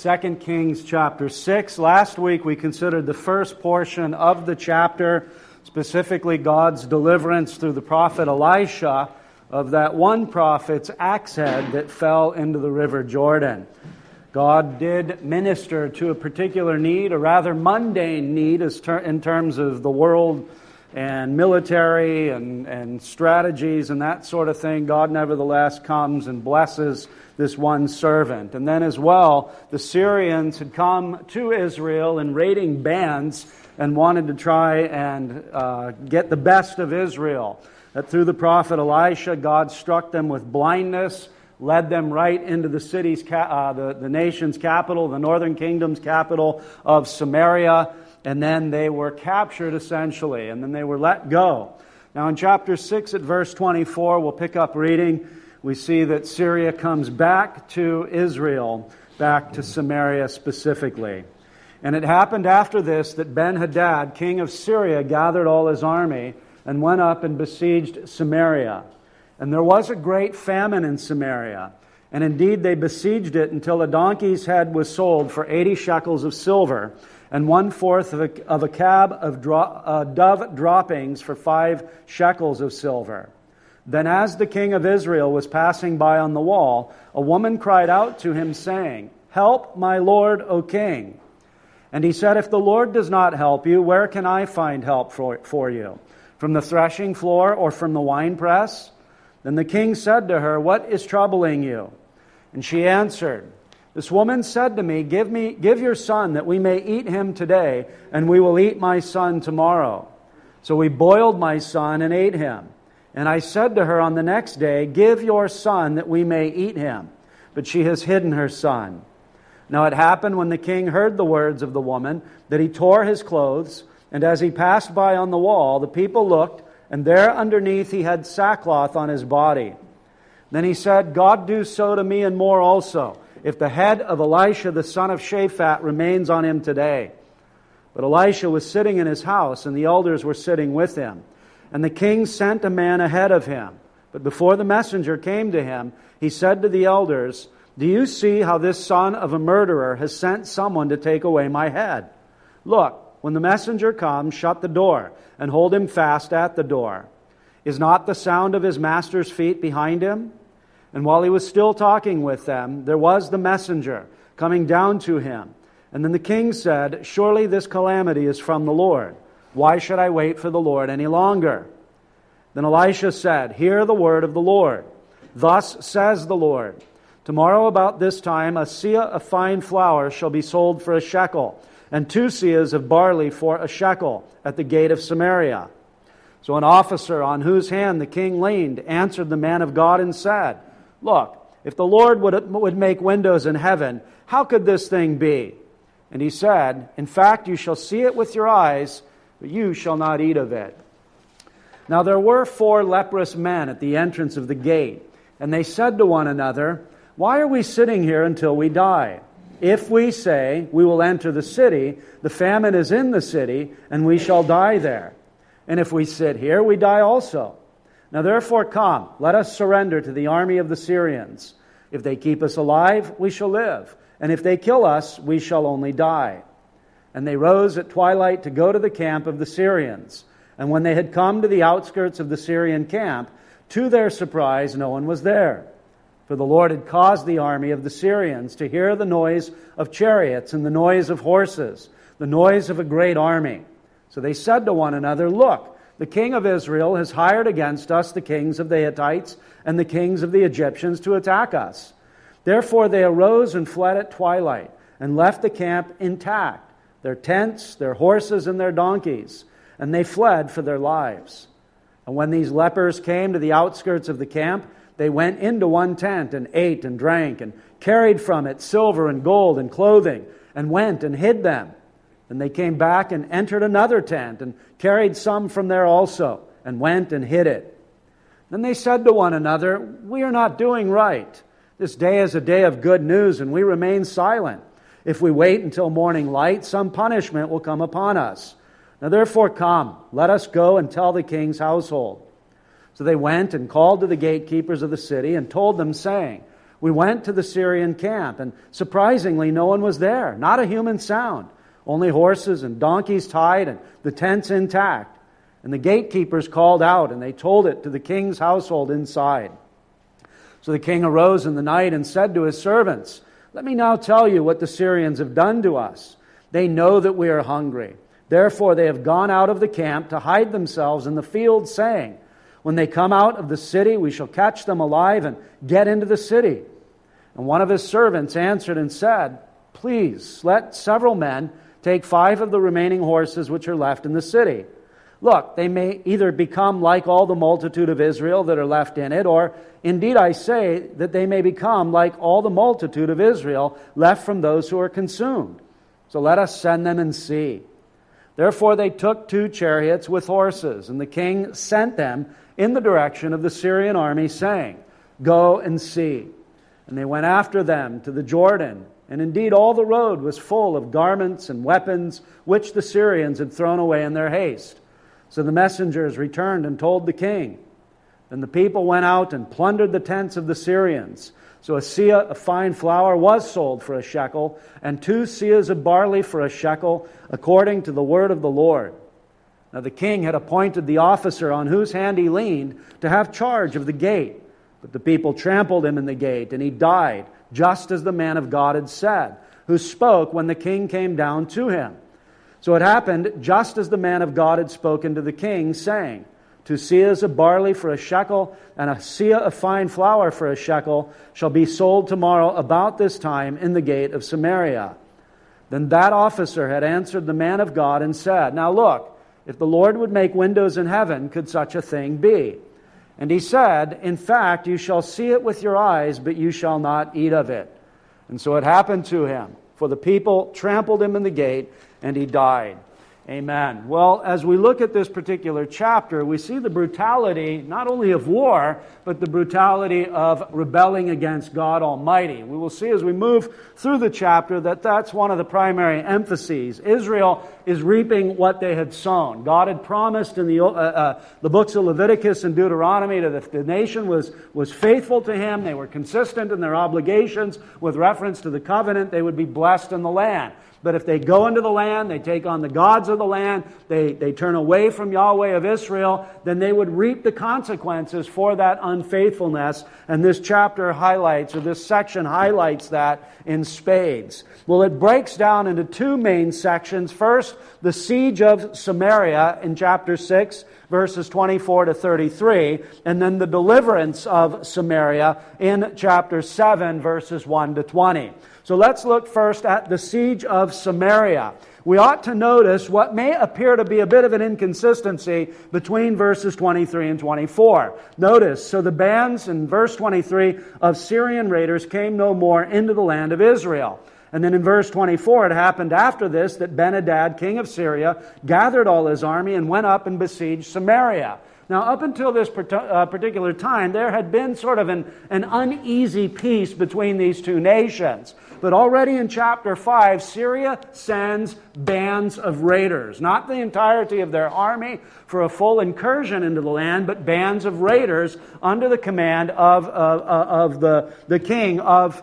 2 Kings chapter 6. Last week we considered the first portion of the chapter, specifically God's deliverance through the prophet Elisha of that one prophet's axe head that fell into the river Jordan. God did minister to a particular need, a rather mundane need in terms of the world and military and strategies and that sort of thing. God nevertheless comes and blesses this one servant. And then as well, the Syrians had come to Israel in raiding bands and wanted to try and get the best of Israel. That through the prophet Elisha, God struck them with blindness, led them right into the city's, the nation's capital, the northern kingdom's capital of Samaria, and then they were captured essentially, and then they were let go. Now in chapter 6 at verse 24, we'll pick up reading. We see that Syria comes back to Israel, back to Samaria specifically. And it happened after this that Ben-Hadad, king of Syria, gathered all his army and went up and besieged Samaria. And there was a great famine in Samaria. And indeed they besieged it until a donkey's head was sold for 80 shekels of silver, and 1/4 of a cab of dove droppings for 5 shekels of silver. Then as the king of Israel was passing by on the wall, a woman cried out to him, saying, "Help, my lord, O king." And he said, "If the Lord does not help you, where can I find help for you? From the threshing floor or from the winepress?" Then the king said to her, "What is troubling you?" And she answered, "This woman said to me, 'Give your son that we may eat him today, and we will eat my son tomorrow.' So we boiled my son and ate him. And I said to her on the next day, 'Give your son that we may eat him.' But she has hidden her son." Now it happened when the king heard the words of the woman that he tore his clothes, and as he passed by on the wall, the people looked, and there underneath he had sackcloth on his body. Then he said, "God do so to me and more also, if the head of Elisha the son of Shaphat remains on him today." But Elisha was sitting in his house, and the elders were sitting with him. And the king sent a man ahead of him. But before the messenger came to him, he said to the elders, "Do you see how this son of a murderer has sent someone to take away my head? Look, when the messenger comes, shut the door, and hold him fast at the door. Is not the sound of his master's feet behind him?" And while he was still talking with them, there was the messenger coming down to him. And then the king said, "Surely this calamity is from the Lord. Why should I wait for the Lord any longer?" Then Elisha said, "Hear the word of the Lord. Thus says the Lord, tomorrow about this time a seah of fine flour shall be sold for a shekel, and 2 seahs of barley for a shekel at the gate of Samaria." So an officer on whose hand the king leaned answered the man of God and said, "Look, if the Lord would make windows in heaven, how could this thing be?" And he said, "In fact, you shall see it with your eyes, but you shall not eat of it." Now there were 4 leprous men at the entrance of the gate, and they said to one another, "Why are we sitting here until we die? If we say, 'We will enter the city,' the famine is in the city, and we shall die there. And if we sit here, we die also. Now therefore come, let us surrender to the army of the Syrians. If they keep us alive, we shall live, and if they kill us, we shall only die." And they rose at twilight to go to the camp of the Syrians. And when they had come to the outskirts of the Syrian camp, to their surprise no one was there. For the Lord had caused the army of the Syrians to hear the noise of chariots and the noise of horses, the noise of a great army. So they said to one another, "Look, the king of Israel has hired against us the kings of the Hittites and the kings of the Egyptians to attack us." Therefore they arose and fled at twilight and left the camp intact, their tents, their horses, and their donkeys, and they fled for their lives. And when these lepers came to the outskirts of the camp, they went into one tent and ate and drank and carried from it silver and gold and clothing and went and hid them. And they came back and entered another tent and carried some from there also and went and hid it. Then they said to one another, "We are not doing right. This day is a day of good news, and we remain silent. If we wait until morning light, some punishment will come upon us. Now therefore come, let us go and tell the king's household." So they went and called to the gatekeepers of the city and told them, saying, We went to the Syrian camp, and surprisingly, no one was there. Not a human sound. Only horses and donkeys tied, and the tents intact. And the gatekeepers called out, and they told it to the king's household inside. So the king arose in the night and said to his servants, "Let me now tell you what the Syrians have done to us. They know that we are hungry. Therefore they have gone out of the camp to hide themselves in the field, saying, 'When they come out of the city, we shall catch them alive and get into the city.' And one of his servants answered and said, 'Please, let several men take 5 of the remaining horses which are left in the city. Look, they may either become like all the multitude of Israel that are left in it, or indeed I say that they may become like all the multitude of Israel left from those who are consumed. So let us send them and see.' Therefore they took 2 chariots with horses, and the king sent them in the direction of the Syrian army, saying, 'Go and see.' And they went after them to the Jordan. And indeed all the road was full of garments and weapons, which the Syrians had thrown away in their haste. So the messengers returned and told the king. Then the people went out and plundered the tents of the Syrians. So a seah of fine flour was sold for a shekel, and 2 seahs of barley for a shekel, according to the word of the Lord. Now the king had appointed the officer on whose hand he leaned to have charge of the gate. But the people trampled him in the gate, and he died, just as the man of God had said, who spoke when the king came down to him. So it happened just as the man of God had spoken to the king, saying, 2 seahs of barley for a shekel, and a seah of fine flour for a shekel shall be sold tomorrow about this time in the gate of Samaria. Then that officer had answered the man of God and said, 'Now look, if the Lord would make windows in heaven, could such a thing be?' And he said, 'In fact, you shall see it with your eyes, but you shall not eat of it.' And so it happened to him, for the people trampled him in the gate, and he died." Amen. Well, as we look at this particular chapter, we see the brutality not only of war, but the brutality of rebelling against God Almighty. We will see as we move through the chapter that that's one of the primary emphases. Israel is reaping what they had sown. God had promised in the books of Leviticus and Deuteronomy that if the nation was faithful to Him, they were consistent in their obligations with reference to the covenant, they would be blessed in the land. But if they go into the land, they take on the gods of the land, they turn away from Yahweh of Israel, then they would reap the consequences for that unfaithfulness. And this chapter highlights, or this section highlights that in spades. Well, it breaks down into 2 main sections. First, the siege of Samaria in chapter 6, verses 24 to 33, and then the deliverance of Samaria in chapter 7, verses 1 to 20. So let's look first at the siege of Samaria. We ought to notice what may appear to be a bit of an inconsistency between verses 23 and 24. Notice, so the bands in verse 23 of Syrian raiders came no more into the land of Israel. And then in verse 24, it happened after this that Ben-Hadad, king of Syria, gathered all his army and went up and besieged Samaria. Now, up until this particular time, there had been sort of an uneasy peace between these 2 nations. But already in chapter 5, Syria sends bands of raiders. Not the entirety of their army for a full incursion into the land, but bands of raiders under the command of the king of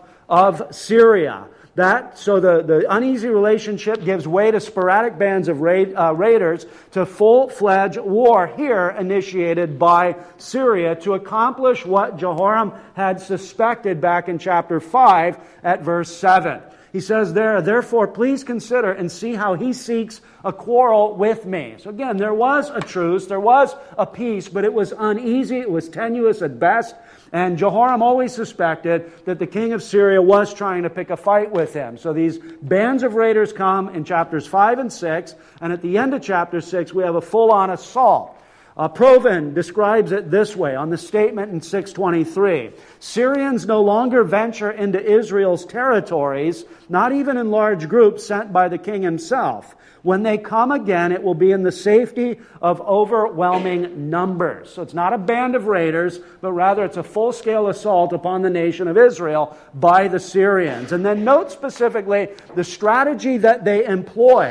Syria. So the uneasy relationship gives way to sporadic bands of raiders to full-fledged war here initiated by Syria to accomplish what Jehoram had suspected back in chapter 5 at verse 7. He says there, "Therefore please consider and see how he seeks a quarrel with me." So again, there was a truce, there was a peace, but it was uneasy, it was tenuous at best. And Jehoram always suspected that the king of Syria was trying to pick a fight with him. So these bands of raiders come in chapters 5 and 6, and at the end of chapter 6 we have a full-on assault. Proven describes it this way on the statement in 6:23. Syrians no longer venture into Israel's territories, not even in large groups sent by the king himself. When they come again, it will be in the safety of overwhelming numbers. So it's not a band of raiders, but rather it's a full-scale assault upon the nation of Israel by the Syrians. And then note specifically the strategy that they employ.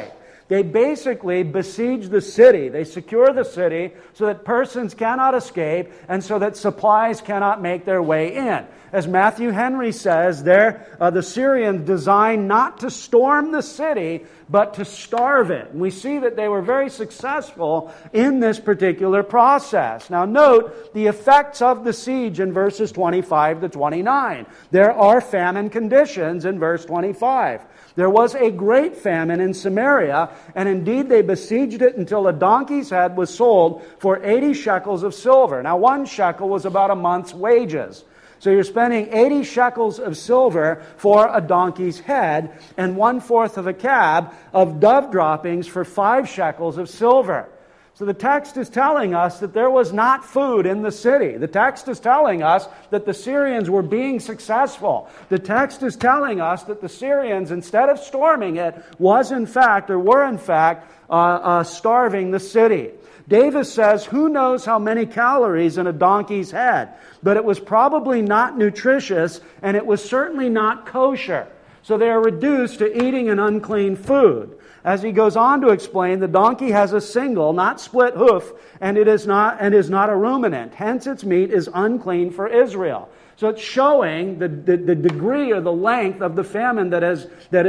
They basically besiege the city. They secure the city so that persons cannot escape and so that supplies cannot make their way in. As Matthew Henry says, the Syrians designed not to storm the city, but to starve it. And we see that they were very successful in this particular process. Now note the effects of the siege in verses 25 to 29. There are famine conditions in verse 25. There was a great famine in Samaria, and indeed they besieged it until a donkey's head was sold for 80 shekels of silver. Now 1 shekel was about a month's wages. So you're spending 80 shekels of silver for a donkey's head and 1/4 of a cab of dove droppings for 5 shekels of silver. So the text is telling us that there was not food in the city. The text is telling us that the Syrians were being successful. The text is telling us that the Syrians, instead of storming it, were in fact starving the city. Davis says, who knows how many calories in a donkey's head? But it was probably not nutritious, and it was certainly not kosher. So they are reduced to eating an unclean food. As he goes on to explain, the donkey has a single, not split hoof, and is not a ruminant. Hence its meat is unclean for Israel. So it's showing the degree or the length of the famine that has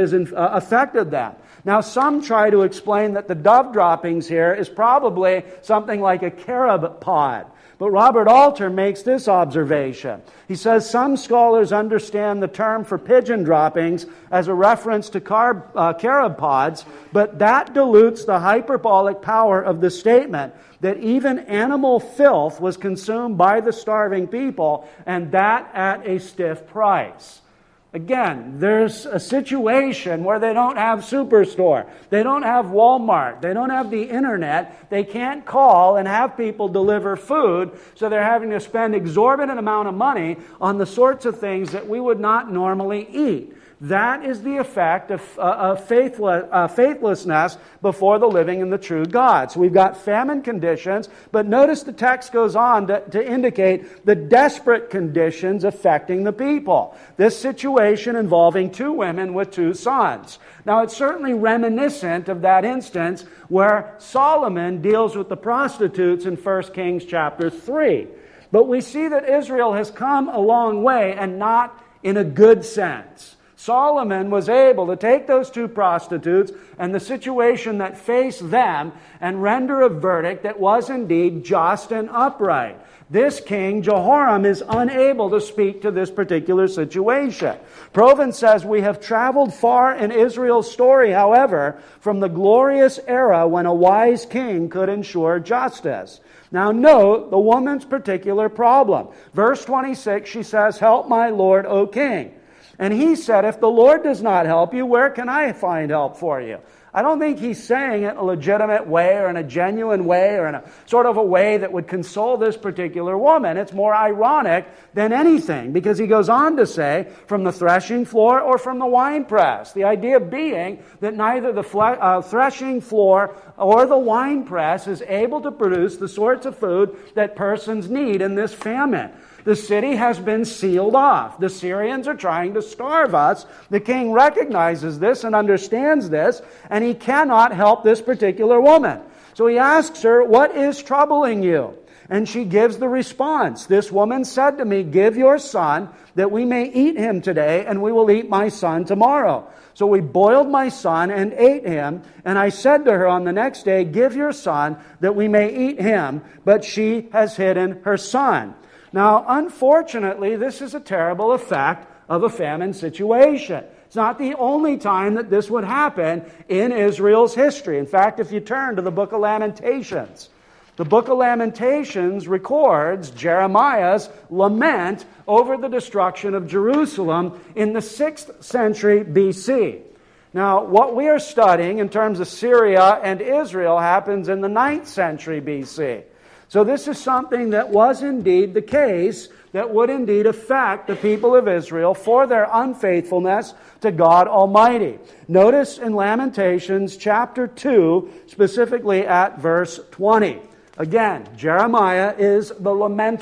affected them. Now some try to explain that the dove droppings here is probably something like a carob pod. But Robert Alter makes this observation. He says some scholars understand the term for pigeon droppings as a reference to carob pods, but that dilutes the hyperbolic power of the statement that even animal filth was consumed by the starving people, and that at a stiff price. Again, there's a situation where they don't have Superstore. They don't have Walmart. They don't have the internet. They can't call and have people deliver food, so they're having to spend exorbitant amount of money on the sorts of things that we would not normally eat. That is the effect of faithlessness before the living and the true God. So we've got famine conditions, but notice the text goes on to indicate the desperate conditions affecting the people. This situation involving 2 women with 2 sons. Now it's certainly reminiscent of that instance where Solomon deals with the prostitutes in 1 Kings chapter 3. But we see that Israel has come a long way, and not in a good sense. Solomon was able to take those 2 prostitutes and the situation that faced them and render a verdict that was indeed just and upright. This king, Jehoram, is unable to speak to this particular situation. Provan says, we have traveled far in Israel's story, however, from the glorious era when a wise king could ensure justice. Now note the woman's particular problem. Verse 26, she says, help my lord, O king. And he said, if the Lord does not help you, where can I find help for you? I don't think he's saying it in a legitimate way or in a genuine way or in a sort of a way that would console this particular woman. It's more ironic than anything, because he goes on to say, from the threshing floor or from the winepress. The idea being that neither the threshing floor or the winepress is able to produce the sorts of food that persons need in this famine. The city has been sealed off. The Syrians are trying to starve us. The king recognizes this and understands this, and he cannot help this particular woman. So he asks her, what is troubling you? And she gives the response. This woman said to me, give your son that we may eat him today, and we will eat my son tomorrow. So we boiled my son and ate him, and I said to her on the next day, give your son that we may eat him, but she has hidden her son. Now, unfortunately, this is a terrible effect of a famine situation. It's not the only time that this would happen in Israel's history. In fact, if you turn to the book of Lamentations, the book of Lamentations records Jeremiah's lament over the destruction of Jerusalem in the 6th century BC. Now, what we are studying in terms of Syria and Israel happens in the 9th century BC. So this is something that was indeed the case, that would indeed affect the people of Israel for their unfaithfulness to God Almighty. Notice in Lamentations chapter 2, specifically at verse 20. Again, Jeremiah is the lamenter.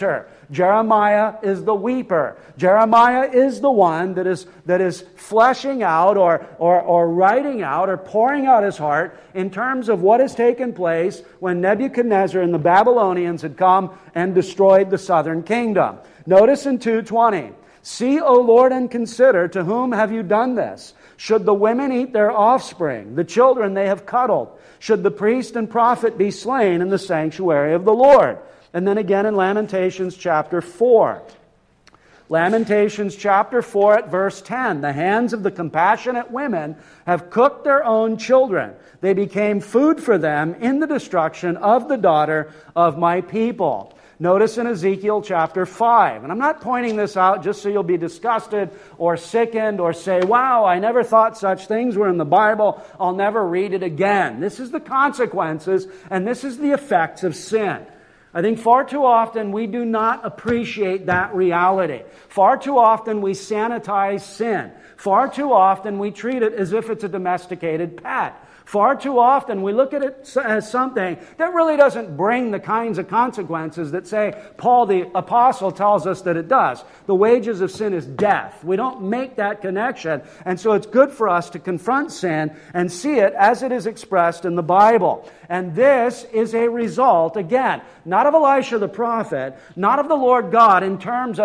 Jeremiah is the weeper. Jeremiah is the one that is fleshing out or writing out or pouring out his heart in terms of what has taken place when Nebuchadnezzar and the Babylonians had come and destroyed the southern kingdom. Notice in 2:20, "See, O Lord, and consider, to whom have you done this? Should the women eat their offspring, the children they have cuddled? Should the priest and prophet be slain in the sanctuary of the Lord?" And then again in Lamentations chapter 4. Lamentations chapter 4 at verse 10. "The hands of the compassionate women have cooked their own children. They became food for them in the destruction of the daughter of my people." Notice in Ezekiel chapter 5, and I'm not pointing this out just so you'll be disgusted or sickened or say, "Wow, I never thought such things were in the Bible. I'll never read it again." This is the consequences and this is the effects of sin. I think far too often we do not appreciate that reality. Far too often we sanitize sin. Far too often we treat it as if it's a domesticated pet. Far too often we look at it as something that really doesn't bring the kinds of consequences that, say, Paul the Apostle tells us that it does. The wages of sin is death. We don't make that connection. And so it's good for us to confront sin and see it as it is expressed in the Bible. And this is a result, again, not of Elisha the prophet, not of the Lord God in terms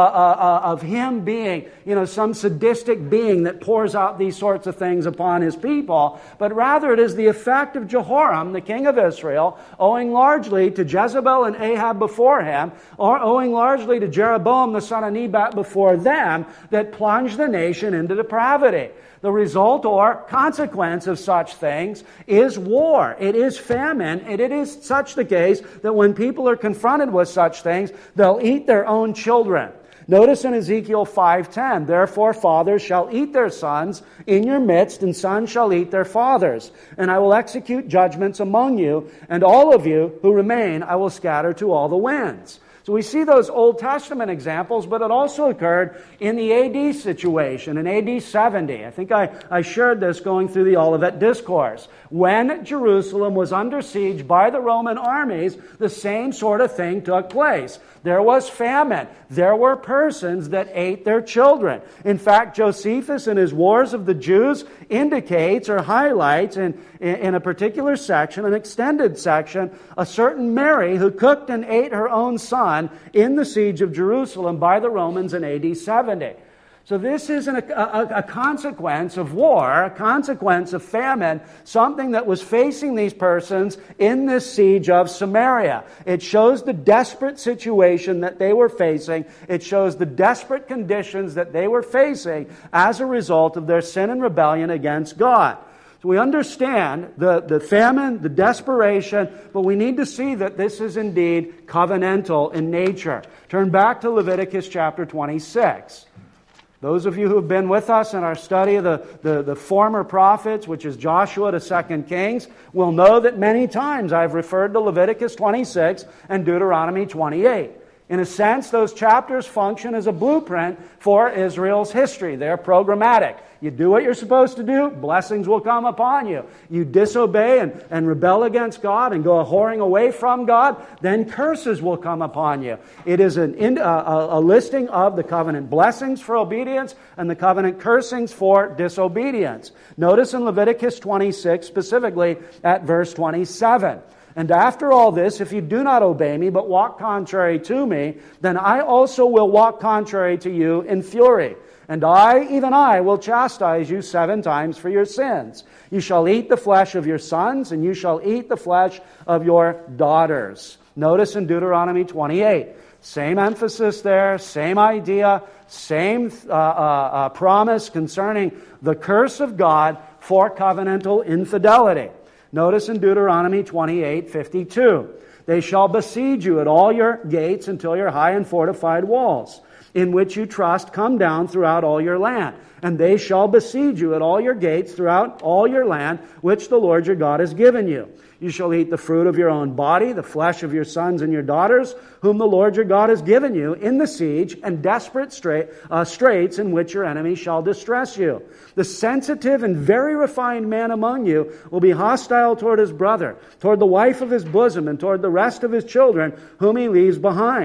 of Him being, some sadistic being that pours out these sorts of things upon His people, but rather it is the effect of Jehoram, the king of Israel, owing largely to Jezebel and Ahab before him, or owing largely to Jeroboam the son of Nebat before them, that plunged the nation into depravity. The result or consequence of such things is war. It is famine. And it is such the case that when people are confronted with such things, they'll eat their own children. Notice in Ezekiel 5:10, "Therefore fathers shall eat their sons in your midst, and sons shall eat their fathers. And I will execute judgments among you, and all of you who remain I will scatter to all the winds." So we see those Old Testament examples, but it also occurred in the AD situation, in AD 70. I think I shared this going through the Olivet Discourse. When Jerusalem was under siege by the Roman armies, the same sort of thing took place. There was famine. There were persons that ate their children. In fact, Josephus in his Wars of the Jews indicates or highlights in a particular section, an extended section, a certain Mary who cooked and ate her own son in the siege of Jerusalem by the Romans in AD 70. So this is a consequence of war, a consequence of famine, something that was facing these persons in this siege of Samaria. It shows the desperate situation that they were facing. It shows the desperate conditions that they were facing as a result of their sin and rebellion against God. So we understand the famine, the desperation, but we need to see that this is indeed covenantal in nature. Turn back to Leviticus chapter 26. Those of you who have been with us in our study of the former prophets, which is Joshua to 2 Kings, will know that many times I've referred to Leviticus 26 and Deuteronomy 28. In a sense, those chapters function as a blueprint for Israel's history. They're programmatic. You do what you're supposed to do, blessings will come upon you. You disobey and rebel against God and go whoring away from God, then curses will come upon you. It is a listing of the covenant blessings for obedience and the covenant cursings for disobedience. Notice in Leviticus 26, specifically at verse 27. "And after all this, if you do not obey me, but walk contrary to me, then I also will walk contrary to you in fury. And I, even I, will chastise you 7 times for your sins. You shall eat the flesh of your sons, and you shall eat the flesh of your daughters." Notice in Deuteronomy 28. Same emphasis there, same idea, same promise concerning the curse of God for covenantal infidelity. Notice in Deuteronomy 28:52, "They shall besiege you at all your gates until your high and fortified walls, in which you trust, come down throughout all your land. And they shall besiege you at all your gates throughout all your land, which the Lord your God has given you. You shall eat the fruit of your own body, the flesh of your sons and your daughters, whom the Lord your God has given you in the siege and desperate straits in which your enemy shall distress you. The sensitive and very refined man among you will be hostile toward his brother, toward the wife of his bosom, and toward the rest of his children, whom he leaves behind.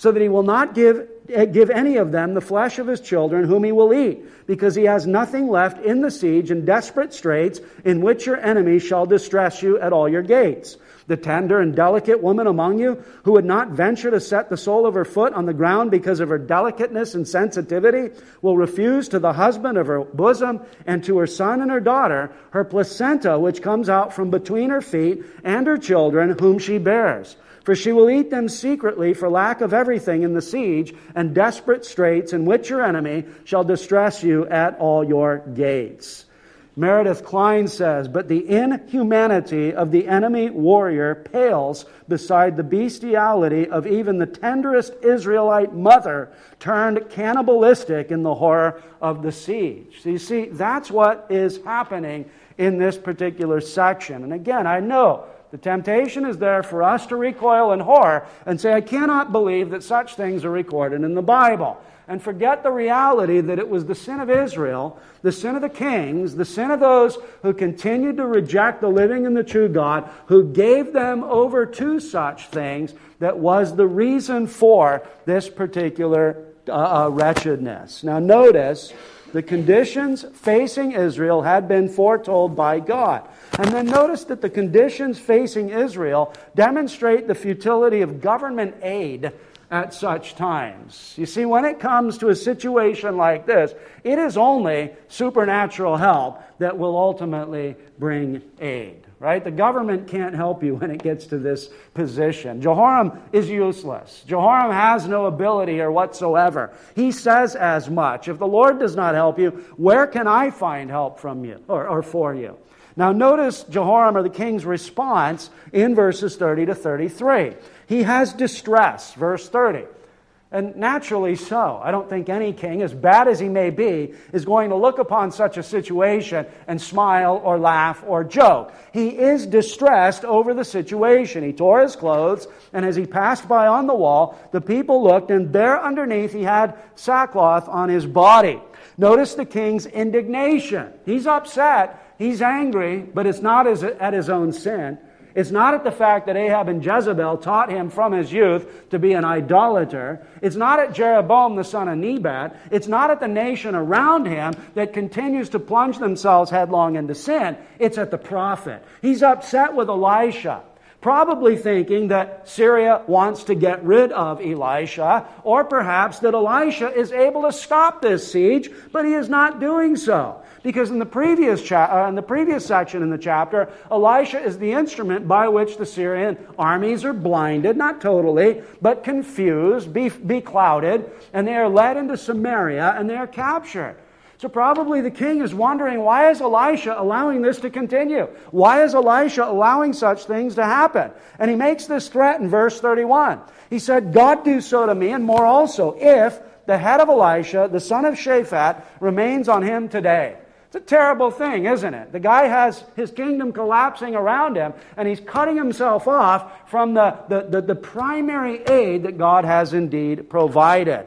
so that he will not give any of them the flesh of his children whom he will eat, because he has nothing left in the siege and desperate straits in which your enemies shall distress you at all your gates. The tender and delicate woman among you, who would not venture to set the sole of her foot on the ground because of her delicateness and sensitivity, will refuse to the husband of her bosom and to her son and her daughter her placenta which comes out from between her feet and her children whom she bears. For she will eat them secretly for lack of everything in the siege and desperate straits in which your enemy shall distress you at all your gates. Meredith Kline says, but the inhumanity of the enemy warrior pales beside the bestiality of even the tenderest Israelite mother turned cannibalistic in the horror of the siege. So you see, that's what is happening in this particular section. And again, I know the temptation is there for us to recoil in horror and say, I cannot believe that such things are recorded in the Bible. And forget the reality that it was the sin of Israel, the sin of the kings, the sin of those who continued to reject the living and the true God, who gave them over to such things, that was the reason for this particular wretchedness. Now notice, the conditions facing Israel had been foretold by God. And then notice that the conditions facing Israel demonstrate the futility of government aid at such times. You see, when it comes to a situation like this, it is only supernatural help that will ultimately bring aid. Right? The government can't help you when it gets to this position. Jehoram is useless. Jehoram has no ability or whatsoever. He says as much. If the Lord does not help you, where can I find help from you or for you? Now notice Jehoram, or the king's response, in verses 30 to 33. He has distress, verse 30. And naturally so. I don't think any king, as bad as he may be, is going to look upon such a situation and smile or laugh or joke. He is distressed over the situation. He tore his clothes, and as he passed by on the wall, the people looked, and there underneath he had sackcloth on his body. Notice the king's indignation. He's upset, he's angry, but it's not at his own sin. It's not at the fact that Ahab and Jezebel taught him from his youth to be an idolater. It's not at Jeroboam the son of Nebat. It's not at the nation around him that continues to plunge themselves headlong into sin. It's at the prophet. He's upset with Elisha, probably thinking that Syria wants to get rid of Elisha, or perhaps that Elisha is able to stop this siege, but he is not doing so. Because in the previous section in the chapter, Elisha is the instrument by which the Syrian armies are blinded, not totally, but confused, beclouded, and they are led into Samaria and they are captured. So probably the king is wondering, why is Elisha allowing this to continue? Why is Elisha allowing such things to happen? And he makes this threat in verse 31. He said, God do so to me, and more also, if the head of Elisha, the son of Shaphat, remains on him today. It's a terrible thing, isn't it? The guy has his kingdom collapsing around him, and he's cutting himself off from the primary aid that God has indeed provided.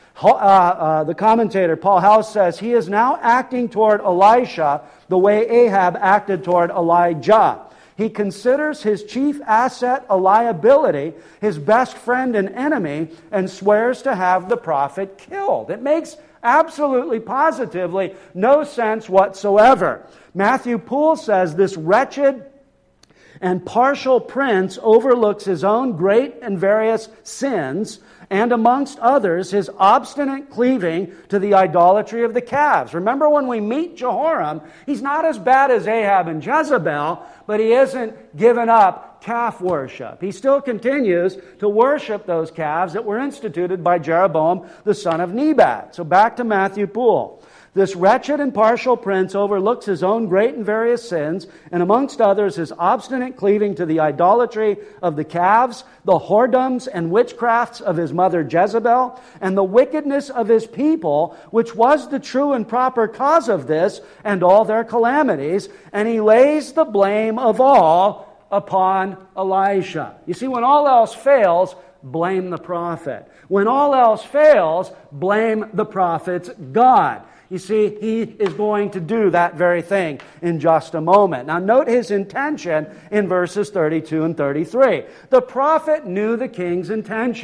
The commentator, Paul House, says, he is now acting toward Elisha the way Ahab acted toward Elijah. He considers his chief asset a liability, his best friend an enemy, and swears to have the prophet killed. It makes absolutely, positively no sense whatsoever. Matthew Poole says this wretched and partial prince overlooks his own great and various sins, and amongst others, his obstinate cleaving to the idolatry of the calves. Remember, when we meet Jehoram, he's not as bad as Ahab and Jezebel, but he isn't given up calf worship. He still continues to worship those calves that were instituted by Jeroboam, the son of Nebat. So back to Matthew Poole. This wretched and partial prince overlooks his own great and various sins, and amongst others his obstinate cleaving to the idolatry of the calves, the whoredoms and witchcrafts of his mother Jezebel, and the wickedness of his people, which was the true and proper cause of this and all their calamities, and he lays the blame of all upon Elisha. You see, when all else fails, blame the prophet. When all else fails, blame the prophet's God. You see, he is going to do that very thing in just a moment. Now note his intention in verses 32 and 33. The prophet knew the king's intention.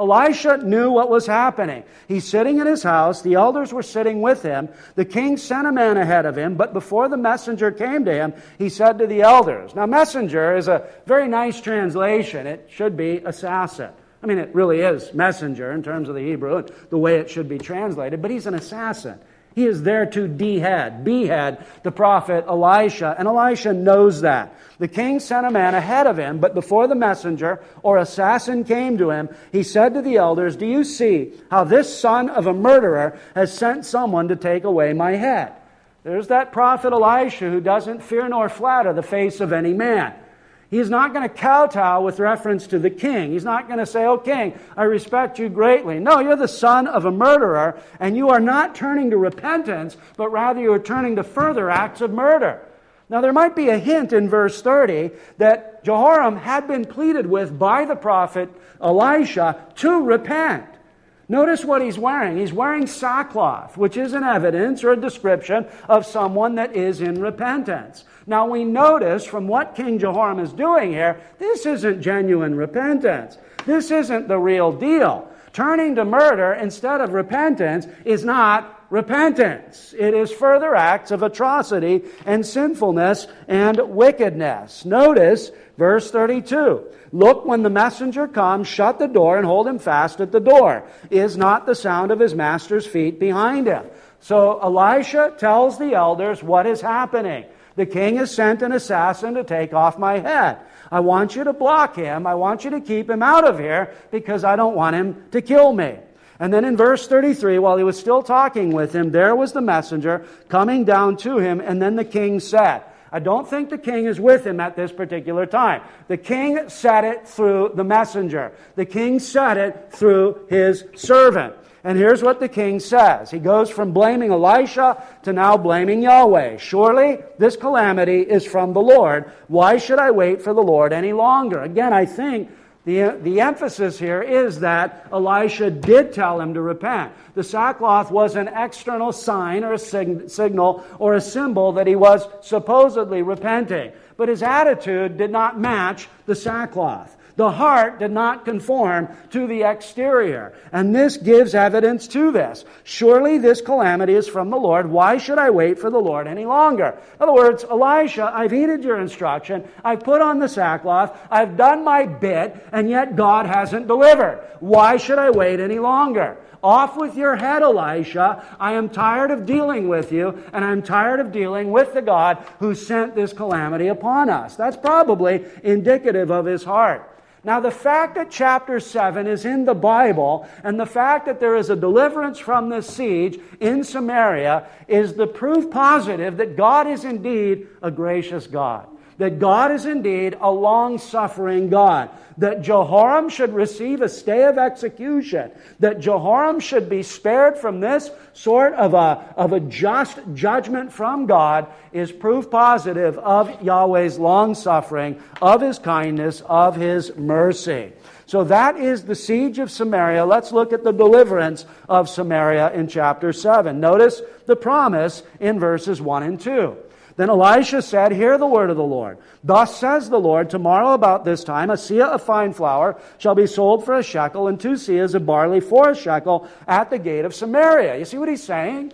Elisha knew what was happening. He's sitting in his house. The elders were sitting with him. The king sent a man ahead of him, but before the messenger came to him, he said to the elders. Now, messenger is a very nice translation. It should be assassin. I mean, it really is messenger in terms of the Hebrew, the way it should be translated, but he's an assassin. He is there to behead the prophet Elisha, and Elisha knows that. The king sent a man ahead of him, but before the messenger or assassin came to him, he said to the elders, "Do you see how this son of a murderer has sent someone to take away my head?" There's that prophet Elisha who doesn't fear nor flatter the face of any man. He's not going to kowtow with reference to the king. He's not going to say, "Oh, king, I respect you greatly." No, you're the son of a murderer, and you are not turning to repentance, but rather you are turning to further acts of murder. Now, there might be a hint in verse 30 that Jehoram had been pleaded with by the prophet Elisha to repent. Notice what he's wearing. He's wearing sackcloth, which is an evidence or a description of someone that is in repentance. Now we notice from what King Jehoram is doing here, this isn't genuine repentance. This isn't the real deal. Turning to murder instead of repentance is not repentance. It is further acts of atrocity and sinfulness and wickedness. Notice verse 32. "Look, when the messenger comes, shut the door and hold him fast at the door. Is not the sound of his master's feet behind him?" So Elisha tells the elders what is happening. The king has sent an assassin to take off my head. I want you to block him. I want you to keep him out of here because I don't want him to kill me. And then in verse 33, while he was still talking with him, there was the messenger coming down to him, and then the king said, I don't think the king is with him at this particular time. The king said it through the messenger. The king said it through his servant. And here's what the king says. He goes from blaming Elisha to now blaming Yahweh. "Surely this calamity is from the Lord. Why should I wait for the Lord any longer?" Again, I think the emphasis here is that Elisha did tell him to repent. The sackcloth was an external sign or a signal or a symbol that he was supposedly repenting. But his attitude did not match the sackcloth. The heart did not conform to the exterior. And this gives evidence to this. Surely this calamity is from the Lord. Why should I wait for the Lord any longer? In other words, Elisha, I've heeded your instruction. I've put on the sackcloth. I've done my bit, and yet God hasn't delivered. Why should I wait any longer? Off with your head, Elisha. I am tired of dealing with you, and I'm tired of dealing with the God who sent this calamity upon us. That's probably indicative of his heart. Now, the fact that chapter 7 is in the Bible and the fact that there is a deliverance from this siege in Samaria is the proof positive that God is indeed a gracious God. That God is indeed a long-suffering God. That Jehoram should receive a stay of execution. That Jehoram should be spared from this sort of a just judgment from God is proof positive of Yahweh's long-suffering, of His kindness, of His mercy. So that is the siege of Samaria. Let's look at the deliverance of Samaria in chapter 7. Notice the promise in verses 1 and 2. Then Elisha said, "Hear the word of the Lord. Thus says the Lord, tomorrow about this time, a seah of fine flour shall be sold for a shekel, and 2 seahs of barley for a shekel at the gate of Samaria." You see what he's saying?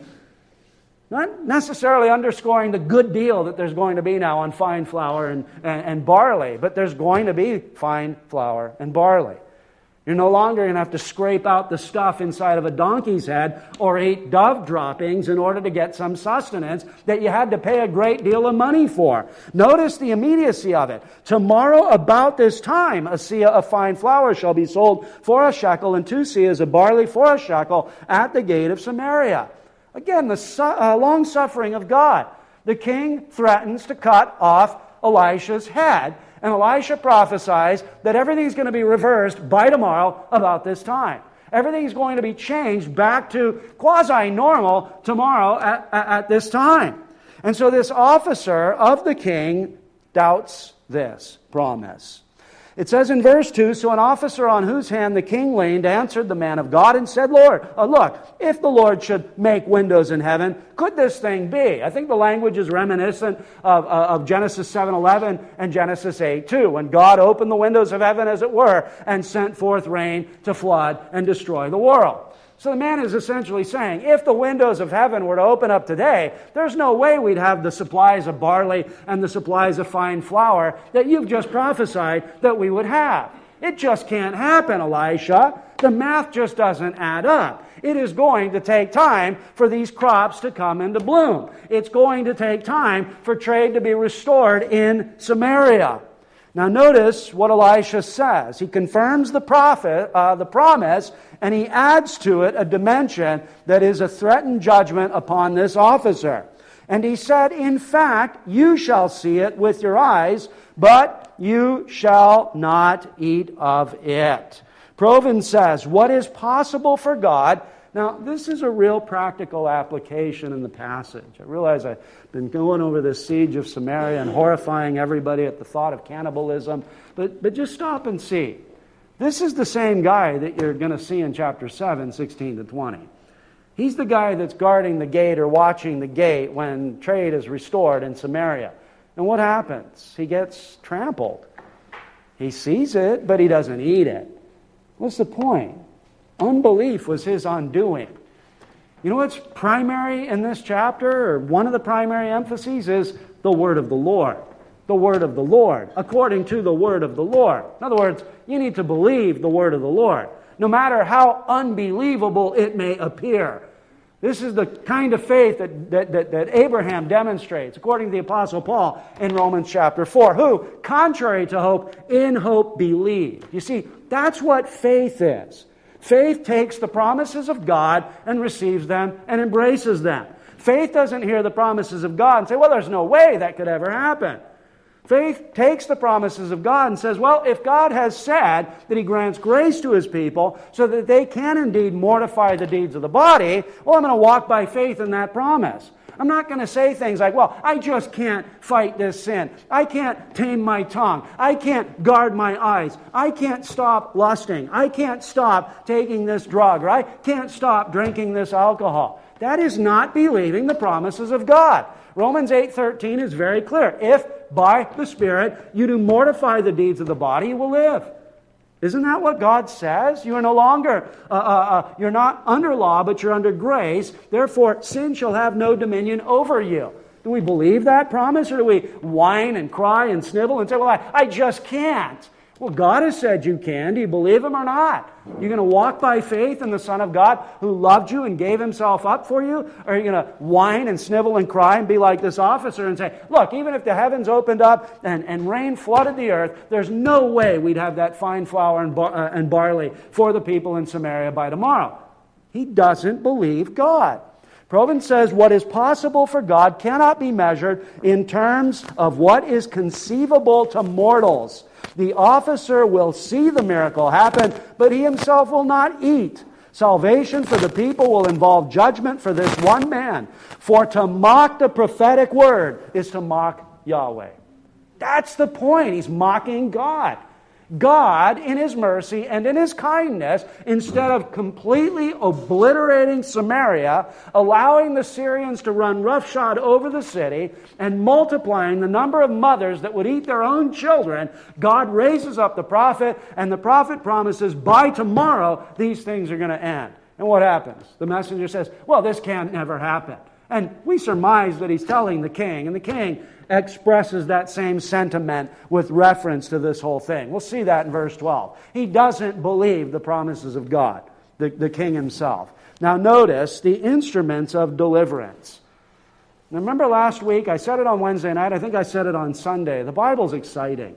Not necessarily underscoring the good deal that there's going to be now on fine flour and barley, but there's going to be fine flour and barley. You're no longer going to have to scrape out the stuff inside of a donkey's head or eat dove droppings in order to get some sustenance that you had to pay a great deal of money for. Notice the immediacy of it. Tomorrow about this time, a seah of fine flour shall be sold for a shekel, and 2 seahs of barley for a shekel at the gate of Samaria. Again, the long-suffering of God. The king threatens to cut off Elisha's head. And Elisha prophesies that everything's going to be reversed by tomorrow about this time. Everything's going to be changed back to quasi-normal tomorrow at this time. And so this officer of the king doubts this promise. It says in verse 2, so an officer on whose hand the king leaned answered the man of God and said, Lord, look, if the Lord should make windows in heaven, could this thing be? I think the language is reminiscent of Genesis 7:11 and Genesis 8:2, when God opened the windows of heaven, as it were, and sent forth rain to flood and destroy the world. So the man is essentially saying, if the windows of heaven were to open up today, there's no way we'd have the supplies of barley and the supplies of fine flour that you've just prophesied that we would have. It just can't happen, Elisha. The math just doesn't add up. It is going to take time for these crops to come into bloom. It's going to take time for trade to be restored in Samaria. Now notice what Elisha says. He confirms the promise, and he adds to it a dimension that is a threatened judgment upon this officer. And he said, in fact, you shall see it with your eyes, but you shall not eat of it. Proven says, what is possible for God? Now, this is a real practical application in the passage. I realize I've been going over this siege of Samaria and horrifying everybody at the thought of cannibalism, but just stop and see. This is the same guy that you're going to see in chapter 7, 16 to 20. He's the guy that's guarding the gate or watching the gate when trade is restored in Samaria. And what happens? He gets trampled. He sees it, but he doesn't eat it. What's the point? Unbelief was his undoing. You know what's primary in this chapter, or one of the primary emphases, is the word of the Lord. The word of the Lord, according to the word of the Lord. In other words, you need to believe the word of the Lord, no matter how unbelievable it may appear. This is the kind of faith that Abraham demonstrates, according to the Apostle Paul in Romans chapter 4, who, contrary to hope, in hope believed. You see, that's what faith is. Faith takes the promises of God and receives them and embraces them. Faith doesn't hear the promises of God and say, well, there's no way that could ever happen. Faith takes the promises of God and says, well, if God has said that He grants grace to His people so that they can indeed mortify the deeds of the body, well, I'm going to walk by faith in that promise. I'm not going to say things like, well, I just can't fight this sin. I can't tame my tongue. I can't guard my eyes. I can't stop lusting. I can't stop taking this drug, or I can't stop drinking this alcohol. That is not believing the promises of God. Romans 8:13 is very clear. If by the Spirit you do mortify the deeds of the body, you will live. Isn't that what God says? You are no longer, you're not under law, but you're under grace. Therefore, sin shall have no dominion over you. Do we believe that promise, or do we whine and cry and snivel and say, well, I just can't? Well, God has said you can. Do you believe Him or not? You're going to walk by faith in the Son of God who loved you and gave Himself up for you? Or are you going to whine and snivel and cry and be like this officer and say, look, even if the heavens opened up and rain flooded the earth, there's no way we'd have that fine flour and barley for the people in Samaria by tomorrow. He doesn't believe God. Proven says what is possible for God cannot be measured in terms of what is conceivable to mortals. The officer will see the miracle happen, but he himself will not eat. Salvation for the people will involve judgment for this one man. For to mock the prophetic word is to mock Yahweh. That's the point. He's mocking God. God, in His mercy and in His kindness, instead of completely obliterating Samaria, allowing the Syrians to run roughshod over the city, and multiplying the number of mothers that would eat their own children, God raises up the prophet, and the prophet promises, by tomorrow, these things are going to end. And what happens? The messenger says, well, this can't never happen. And we surmise that he's telling the king, and the king expresses that same sentiment with reference to this whole thing. We'll see that in verse 12. He doesn't believe the promises of God, the king himself. Now notice the instruments of deliverance. Now remember last week, I said it on Wednesday night, I think I said it on Sunday. The Bible's exciting.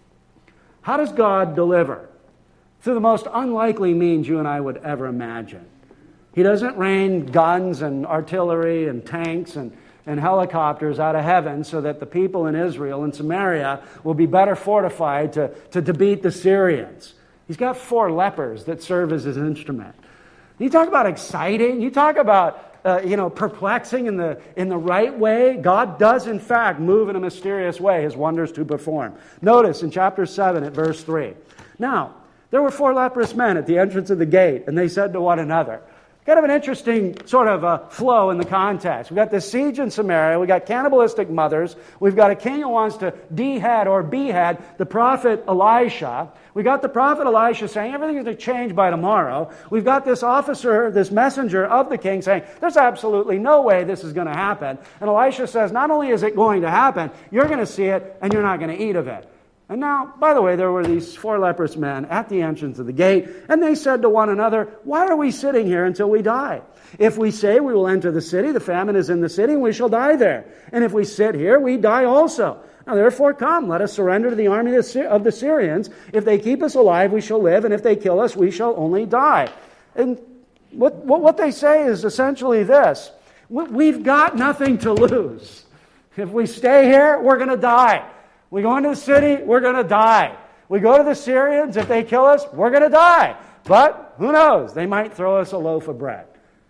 How does God deliver? Through the most unlikely means you and I would ever imagine. He doesn't rain guns and artillery and tanks and helicopters out of heaven so that the people in Israel and Samaria will be better fortified to beat the Syrians. He's got 4 lepers that serve as his instrument. You talk about exciting. You talk about perplexing in the right way. God does, in fact, move in a mysterious way His wonders to perform. Notice in chapter 7 at verse 3. Now, there were 4 leprous men at the entrance of the gate, and they said to one another. Kind of an interesting sort of flow in the context. We've got this siege in Samaria. We've got cannibalistic mothers. We've got a king who wants to de-head or behead the prophet Elisha. We've got the prophet Elisha saying everything's going to change by tomorrow. We've got this officer, this messenger of the king saying there's absolutely no way this is going to happen. And Elisha says not only is it going to happen, you're going to see it and you're not going to eat of it. And now, by the way, there were these 4 leprous men at the entrance of the gate, and they said to one another, why are we sitting here until we die? If we say we will enter the city, the famine is in the city, and we shall die there. And if we sit here, we die also. Now therefore come, let us surrender to the army of the Syrians. If they keep us alive, we shall live, and if they kill us, we shall only die. And what they say is essentially this. We've got nothing to lose. If we stay here, we're going to die. We go into the city, we're going to die. We go to the Syrians, if they kill us, we're going to die. But who knows? They might throw us a loaf of bread.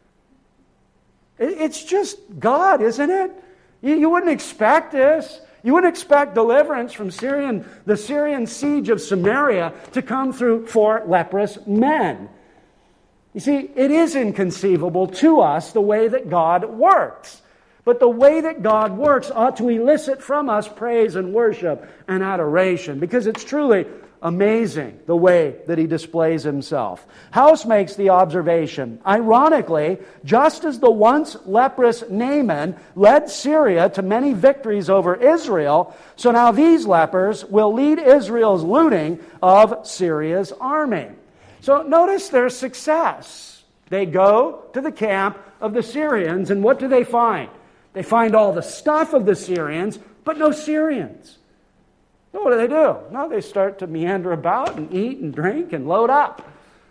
It's just God, isn't it? You wouldn't expect this. You wouldn't expect deliverance from the Syrian siege of Samaria to come through 4 leprous men. You see, it is inconceivable to us the way that God works. But the way that God works ought to elicit from us praise and worship and adoration, because it's truly amazing the way that He displays Himself. House makes the observation, ironically, just as the once leprous Naaman led Syria to many victories over Israel, so now these lepers will lead Israel's looting of Syria's army. So notice their success. They go to the camp of the Syrians, and what do they find? They find all the stuff of the Syrians, but no Syrians. So what do? No, they start to meander about and eat and drink and load up.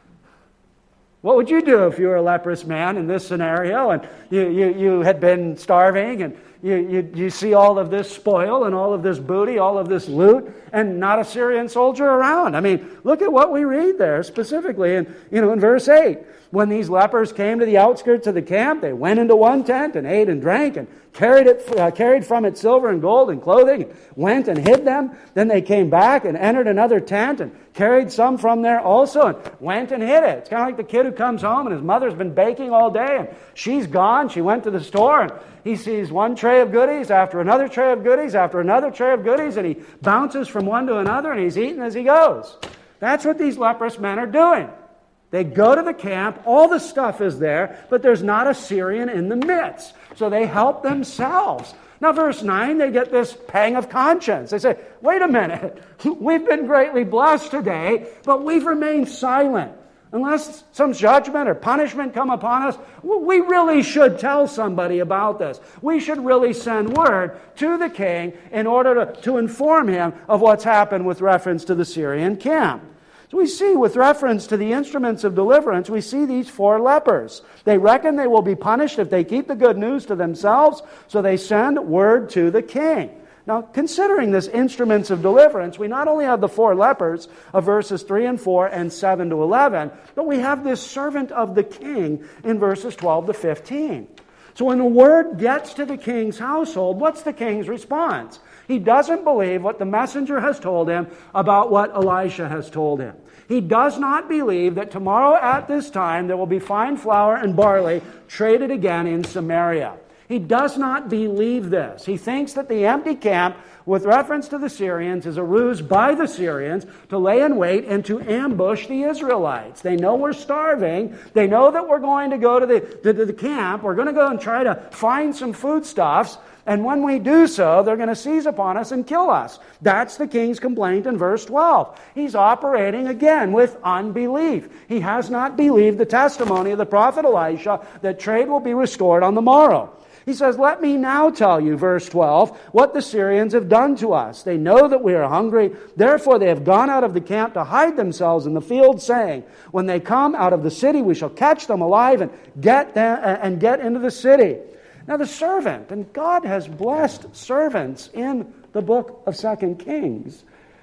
What would you do if you were a leprous man in this scenario and you had been starving and you see all of this spoil and all of this booty, all of this loot, and not a Syrian soldier around? I mean, look at what we read there specifically in verse 8. When these lepers came to the outskirts of the camp, they went into one tent and ate and drank and carried from it silver and gold and clothing, and went and hid them. Then they came back and entered another tent and carried some from there also and went and hid it. It's kind of like the kid who comes home and his mother's been baking all day and she's gone. She went to the store and he sees one tray of goodies after another tray of goodies after another tray of goodies, and he bounces from one to another and he's eating as he goes. That's what these leprous men are doing. They go to the camp, all the stuff is there, but there's not a Syrian in the midst. So they help themselves. Now, verse 9, they get this pang of conscience. They say, wait a minute, we've been greatly blessed today, but we've remained silent. Unless some judgment or punishment come upon us, we really should tell somebody about this. We should really send word to the king in order to inform him of what's happened with reference to the Syrian camp. So we see, with reference to the instruments of deliverance, we see these 4 lepers. They reckon they will be punished if they keep the good news to themselves, so they send word to the king. Now, considering this instruments of deliverance, we not only have the 4 lepers of verses 3 and 4 and 7 to 11, but we have this servant of the king in verses 12 to 15. So when the word gets to the king's household, what's the king's response? He doesn't believe what the messenger has told him about what Elisha has told him. He does not believe that tomorrow at this time there will be fine flour and barley traded again in Samaria. He does not believe this. He thinks that the empty camp, with reference to the Syrians, is a ruse by the Syrians to lay in wait and to ambush the Israelites. They know we're starving. They know that we're going to go to the camp. We're going to go and try to find some foodstuffs. And when we do so, they're going to seize upon us and kill us. That's the king's complaint in verse 12. He's operating again with unbelief. He has not believed the testimony of the prophet Elisha that trade will be restored on the morrow. He says, let me now tell you, verse 12, what the Syrians have done to us. They know that we are hungry. Therefore they have gone out of the camp to hide themselves in the field, saying, when they come out of the city, we shall catch them alive and get into the city. Now the servant, and God has blessed servants in the book of 2 Kings.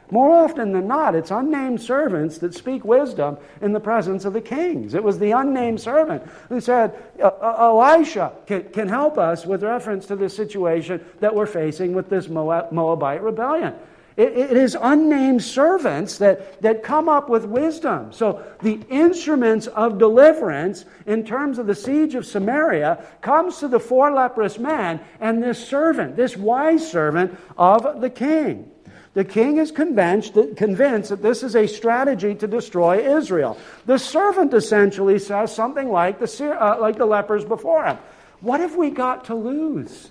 More often than not, it's unnamed servants that speak wisdom in the presence of the kings. It was the unnamed servant who said, Elisha can help us with reference to the situation that we're facing with this Moabite rebellion. It is unnamed servants that come up with wisdom. So the instruments of deliverance in terms of the siege of Samaria comes to the 4 leprous men and this servant, this wise servant of the king. The king is convinced that this is a strategy to destroy Israel. The servant essentially says something like the lepers before him. What have we got to lose?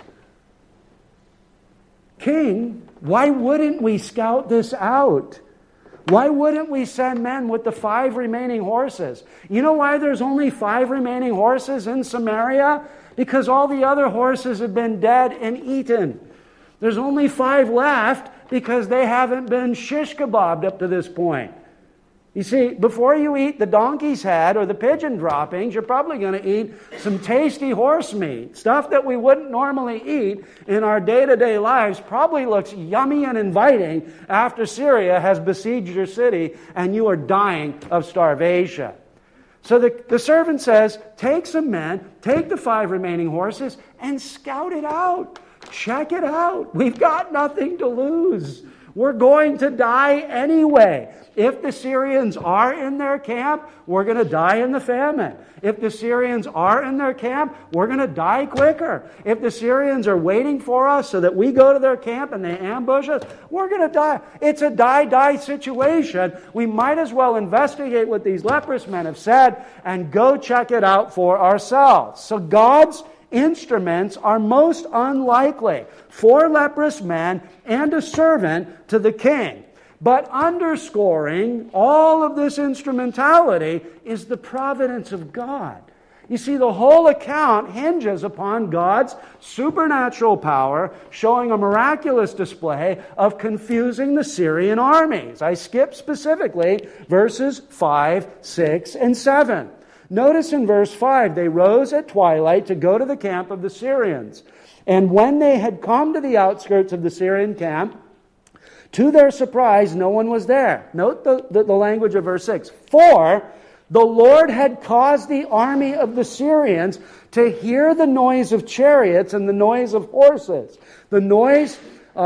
King, why wouldn't we scout this out? Why wouldn't we send men with the 5 remaining horses? You know why there's only 5 remaining horses in Samaria? Because all the other horses have been dead and eaten. There's only 5 left because they haven't been shish kebabbed up to this point. You see, before you eat the donkey's head or the pigeon droppings, you're probably going to eat some tasty horse meat. Stuff that we wouldn't normally eat in our day-to-day lives probably looks yummy and inviting after Syria has besieged your city and you are dying of starvation. So the servant says, take some men, take the 5 remaining horses, and scout it out. Check it out. We've got nothing to lose. We're going to die anyway. If the Syrians are in their camp, we're going to die in the famine. If the Syrians are in their camp, we're going to die quicker. If the Syrians are waiting for us so that we go to their camp and they ambush us, we're going to die. It's a die-die situation. We might as well investigate what these leprous men have said and go check it out for ourselves. So God's instruments are most unlikely. 4 leprous men and a servant to the king. But underscoring all of this instrumentality is the providence of God. You see, the whole account hinges upon God's supernatural power, showing a miraculous display of confusing the Syrian armies. I skip specifically verses 5, 6, and 7. Notice in verse 5, they rose at twilight to go to the camp of the Syrians. And when they had come to the outskirts of the Syrian camp, to their surprise, no one was there. Note the language of verse 6. For the Lord had caused the army of the Syrians to hear the noise of chariots and the noise of horses, the noise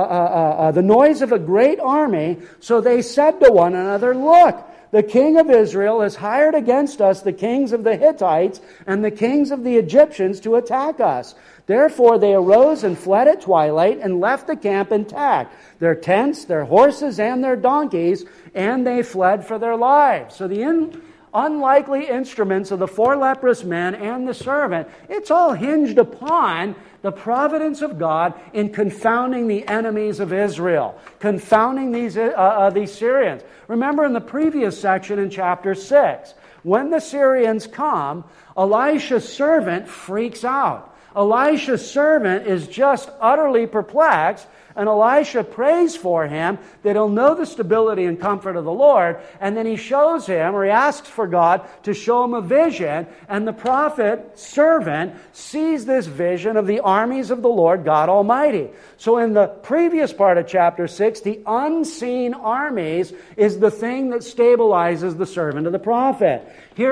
of a great army. So they said to one another, look, the king of Israel has hired against us the kings of the Hittites and the kings of the Egyptians to attack us. Therefore they arose and fled at twilight and left the camp intact, their tents, their horses, and their donkeys, and they fled for their lives. So the unlikely instruments of the 4 leprous men and the servant, it's all hinged upon the providence of God in confounding the enemies of Israel, confounding these Syrians. Remember in the previous section in chapter 6, when the Syrians come, Elisha's servant freaks out. Elisha's servant is just utterly perplexed, and Elisha prays for him that he'll know the stability and comfort of the Lord, and then he shows him, or he asks for God to show him a vision, and the prophet servant sees this vision of the armies of the Lord God Almighty. So in the previous part of chapter 6, the unseen armies is the thing that stabilizes the servant of the prophet. Here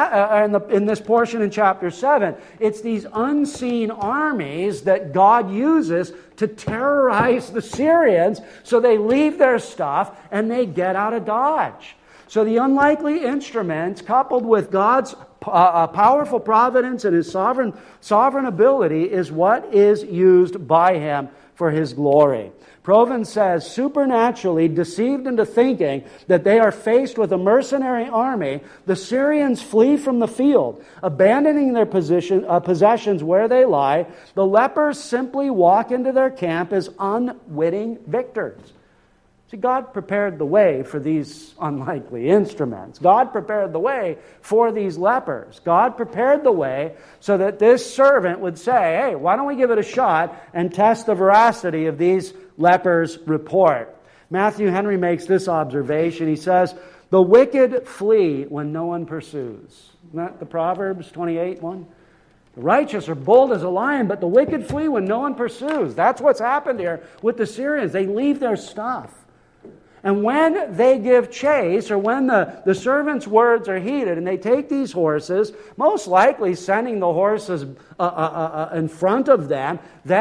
in this portion in chapter 7, it's these unseen armies that God uses to terrorize the Syrians, so they leave their stuff and they get out of Dodge. So the unlikely instruments, coupled with God's powerful providence and His sovereign ability, is what is used by Him for His glory. Proven says, supernaturally deceived into thinking that they are faced with a mercenary army, the Syrians flee from the field, abandoning their possessions where they lie. The lepers simply walk into their camp as unwitting victors. See, God prepared the way for these unlikely instruments. God prepared the way for these lepers. God prepared the way so that this servant would say, hey, why don't we give it a shot and test the veracity of these lepers' report. Matthew Henry makes this observation. He says, the wicked flee when no one pursues. Isn't that the Proverbs 28 one? The righteous are bold as a lion, but the wicked flee when no one pursues. That's what's happened here with the Syrians. They leave their stuff. And when they give chase, or when the servant's words are heeded, and they take these horses, most likely sending the horses in front of them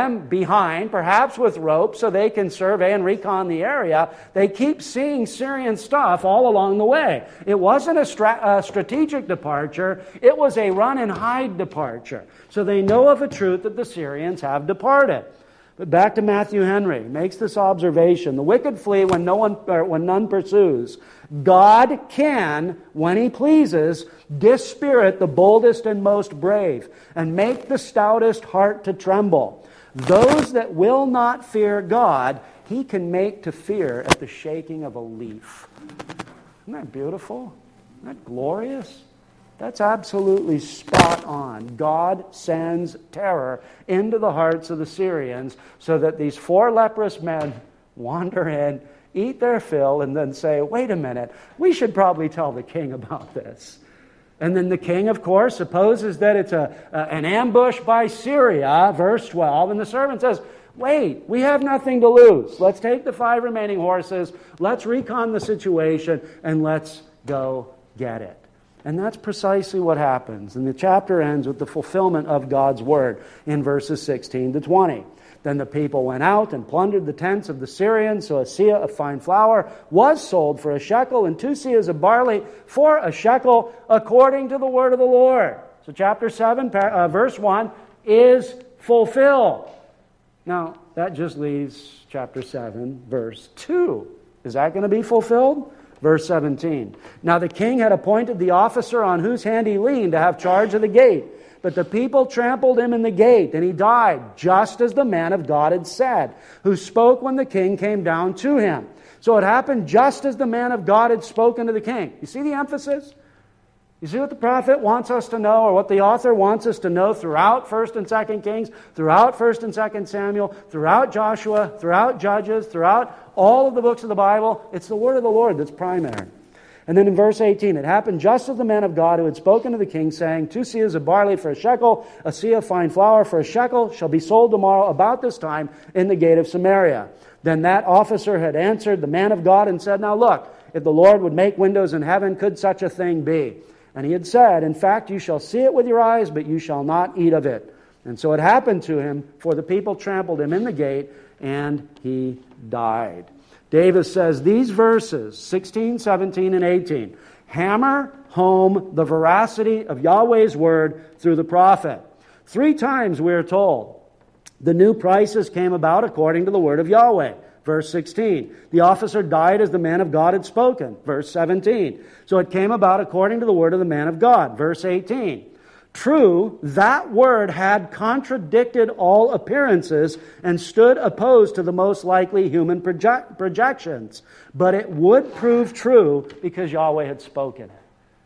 behind, perhaps with ropes, so they can survey and recon the area, they keep seeing Syrian stuff all along the way. It wasn't a strategic departure, it was a run-and-hide departure. So they know of a truth that the Syrians have departed. But back to Matthew Henry, makes this observation: the wicked flee when none pursues. God can, when He pleases, dispirit the boldest and most brave, and make the stoutest heart to tremble. Those that will not fear God, He can make to fear at the shaking of a leaf. Isn't that beautiful? Isn't that glorious? That's absolutely spot on. God sends terror into the hearts of the Syrians so that these 4 leprous men wander in, eat their fill, and then say, wait a minute, we should probably tell the king about this. And then the king, of course, supposes that it's an ambush by Syria, verse 12, and the servant says, wait, we have nothing to lose. Let's take the 5 remaining horses, let's recon the situation, and let's go get it. And that's precisely what happens. And the chapter ends with the fulfillment of God's word in verses 16 to 20. Then the people went out and plundered the tents of the Syrians, so a seah of fine flour was sold for a shekel, and 2 seahs of barley for a shekel, according to the word of the Lord. So chapter 7, verse 1 is fulfilled. Now, that just leaves chapter 7, verse 2. Is that going to be fulfilled? Verse 17. Now the king had appointed the officer on whose hand he leaned to have charge of the gate. But the people trampled him in the gate, and he died, just as the man of God had said, who spoke when the king came down to him. So it happened just as the man of God had spoken to the king. You see the emphasis? You see what the prophet wants us to know, or what the author wants us to know throughout 1st and 2nd Kings, throughout 1st and 2nd Samuel, throughout Joshua, throughout Judges, throughout all of the books of the Bible? It's the word of the Lord that's primary. And then in verse 18, it happened just as the man of God who had spoken to the king, saying, 2 seahs of barley for a shekel, a seah of fine flour for a shekel, shall be sold tomorrow about this time in the gate of Samaria. Then that officer had answered the man of God and said, now look, if the Lord would make windows in heaven, could such a thing be? And he had said, in fact, you shall see it with your eyes, but you shall not eat of it. And so it happened to him, for the people trampled him in the gate, and he died. Davis says these verses, 16, 17, and 18, hammer home the veracity of Yahweh's word through the prophet. 3 times we are told the new prices came about according to the word of Yahweh. Verse 16, the officer died as the man of God had spoken. Verse 17, so it came about according to the word of the man of God. Verse 18, true, that word had contradicted all appearances and stood opposed to the most likely human projections, but it would prove true because Yahweh had spoken it.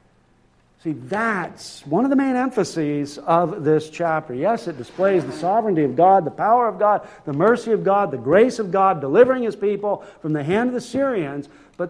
See, that's one of the main emphases of this chapter. Yes, it displays the sovereignty of God, the power of God, the mercy of God, the grace of God, delivering His people from the hand of the Syrians. But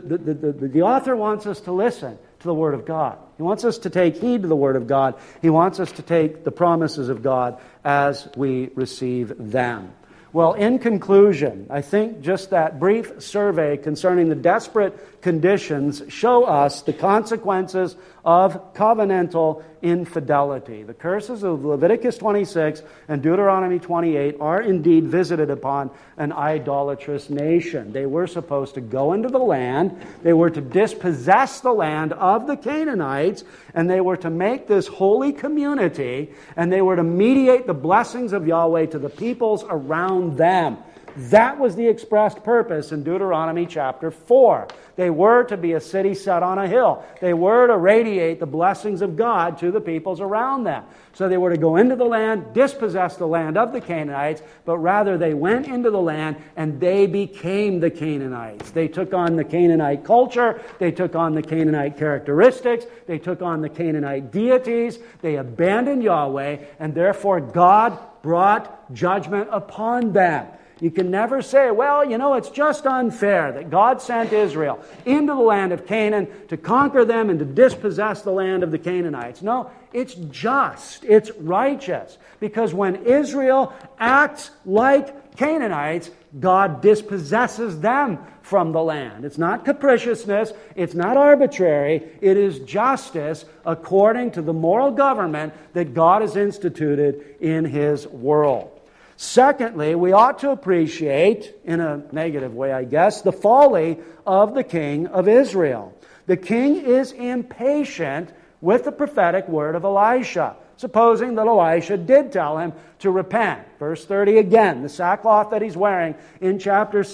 the author wants us to listen to the Word of God. He wants us to take heed to the Word of God. He wants us to take the promises of God as we receive them. Well, in conclusion, I think just that brief survey concerning the desperate conditions show us the consequences of covenantal infidelity. The curses of Leviticus 26 and Deuteronomy 28 are indeed visited upon an idolatrous nation. They were supposed to go into the land, they were to dispossess the land of the Canaanites, and they were to make this holy community, and they were to mediate the blessings of Yahweh to the peoples around them. That was the expressed purpose in Deuteronomy chapter 4. They were to be a city set on a hill. They were to radiate the blessings of God to the peoples around them. So they were to go into the land, dispossess the land of the Canaanites, but rather they went into the land and they became the Canaanites. They took on the Canaanite culture, they took on the Canaanite characteristics, they took on the Canaanite deities, they abandoned Yahweh, and therefore God brought judgment upon them. You can never say, well, it's just unfair that God sent Israel into the land of Canaan to conquer them and to dispossess the land of the Canaanites. No, it's just, it's righteous. Because when Israel acts like Canaanites, God dispossesses them from the land. It's not capriciousness. It's not arbitrary. It is justice according to the moral government that God has instituted in His world. Secondly, we ought to appreciate, in a negative way, I guess, the folly of the king of Israel. The king is impatient with the prophetic word of Elisha, supposing that Elisha did tell him to repent. Verse 30 again, the sackcloth that he's wearing in chapter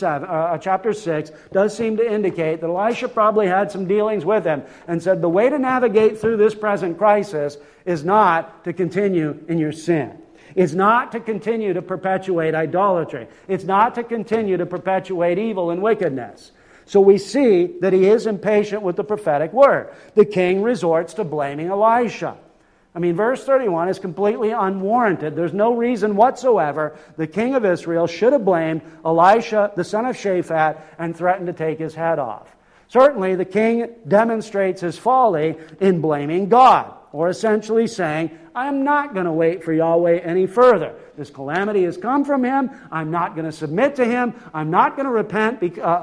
6 does seem to indicate that Elisha probably had some dealings with him and said the way to navigate through this present crisis is not to continue in your sin. It's not to continue to perpetuate idolatry. It's not to continue to perpetuate evil and wickedness. So we see that he is impatient with the prophetic word. The king resorts to blaming Elisha. I mean, verse 31 is completely unwarranted. There's no reason whatsoever the king of Israel should have blamed Elisha, the son of Shaphat, and threatened to take his head off. Certainly, the king demonstrates his folly in blaming God, or essentially saying, I am not going to wait for Yahweh any further. This calamity has come from Him. I'm not going to submit to Him. I'm not going to repent